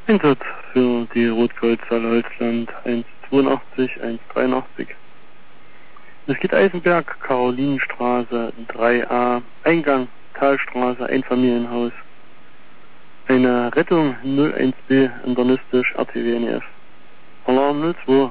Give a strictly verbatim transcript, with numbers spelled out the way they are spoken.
Einsatz für die Rotkreuzhalle Holzland eins zweiundachtzig, eins dreiundachtzig. Es geht Eisenberg, Karolinenstraße drei a, Eingang, Talstraße, Einfamilienhaus. Eine Rettung null eins B, internistisch, R T W N F. Alarm null zwei.